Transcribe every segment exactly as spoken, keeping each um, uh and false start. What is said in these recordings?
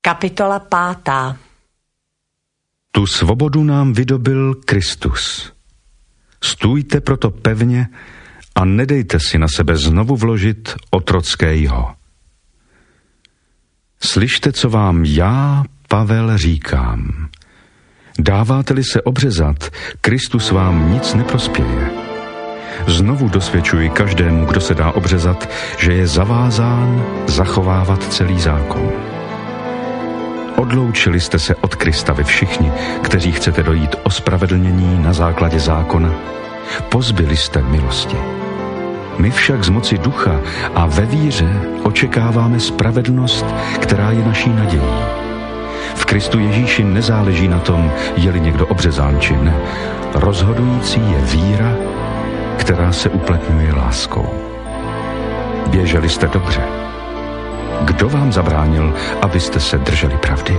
Kapitola pátá. Tu svobodu nám vydobil Kristus. Stůjte proto pevně a nedejte si na sebe znovu vložit otrocké jho. Slyšte, co vám já, Pavel, říkám. Dáváte-li se obřezat, Kristus vám nic neprospěje. Znovu dosvědčuji každému, kdo se dá obřezat, že je zavázán zachovávat celý zákon. Odloučili jste se od Krista vy všichni, kteří chcete dojít ospravedlnění na základě zákona. Pozbyli jste milosti. My však z moci ducha a ve víře očekáváme spravedlnost, která je naší nadějí. V Kristu Ježíši nezáleží na tom, je-li někdo obřezán či ne. Rozhodující je víra, která se uplatňuje láskou. Běželi jste dobře. Kdo vám zabránil, abyste se drželi pravdy?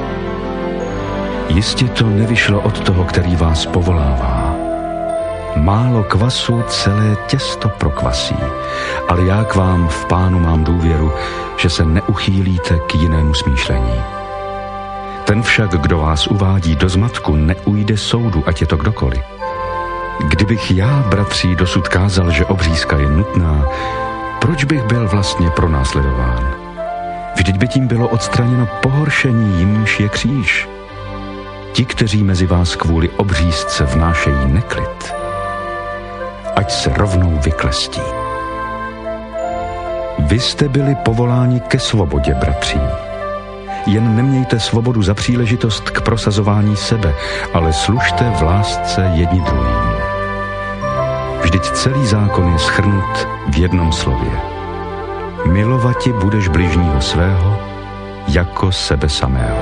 Jistě to nevyšlo od toho, který vás povolává. Málo kvasu celé těsto prokvasí, ale já k vám v Pánu mám důvěru, že se neuchýlíte k jinému smýšlení. Ten však, kdo vás uvádí do zmatku, neujde soudu, ať je to kdokoliv. Kdybych já, bratří, dosud kázal, že obřízka je nutná, proč bych byl vlastně pronásledován? Vždyť by tím bylo odstraněno pohoršení, jimž je kříž. Ti, kteří mezi vás kvůli obřízce vnášejí neklid, ať se rovnou vyklestí. Vy jste byli povoláni ke svobodě, bratří. Jen nemějte svobodu za příležitost k prosazování sebe, ale služte v lásce jedni druhým. Vždyť celý zákon je shrnut v jednom slově. Milovati budeš bližního svého jako sebe samého.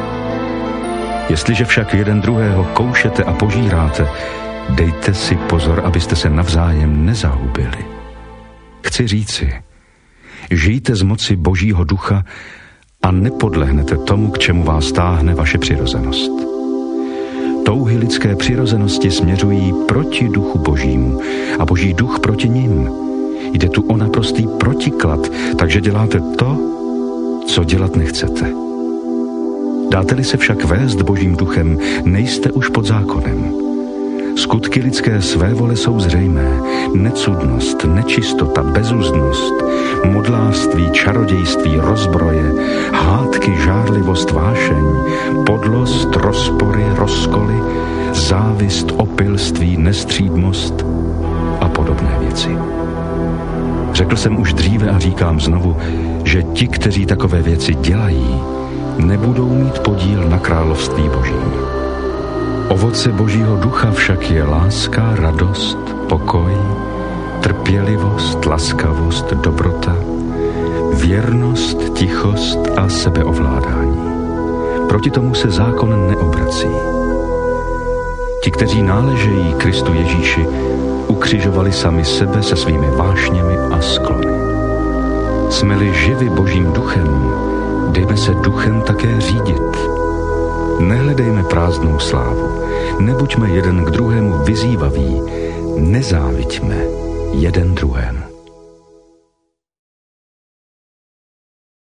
Jestliže však jeden druhého koušete a požíráte, dejte si pozor, abyste se navzájem nezahubili. Chci říci, žijte z moci Božího ducha a nepodlehnete tomu, k čemu vás táhne vaše přirozenost. Touhy lidské přirozenosti směřují proti duchu Božímu a Boží duch proti nim. Jde tu o naprostý protiklad, takže děláte to, co dělat nechcete. Dáte-li se však vést Božím duchem, nejste už pod zákonem. Skutky lidské svévole jsou zřejmé. Necudnost, nečistota, bezúzdnost, modlářství, čarodějství, rozbroje, hádky, žárlivost, vášeň, podlost, rozpory, rozkoly, závist, opilství, nestřídmost a podobné věci. Řekl jsem už dříve a říkám znovu, že ti, kteří takové věci dělají, nebudou mít podíl na království Božím. Ovoce Božího ducha však je láska, radost, pokoj, trpělivost, laskavost, dobrota, věrnost, tichost a sebeovládání. Proti tomu se zákon neobrací. Ti, kteří náležejí Kristu Ježíši, ukřižovali sami sebe se svými vášněmi a sklony. Jsme-li živi Božím duchem, dejme se duchem také řídit. Nehledejme prázdnou slávu, nebuďme jeden k druhému vyzývaví, nezáviďme jeden druhému.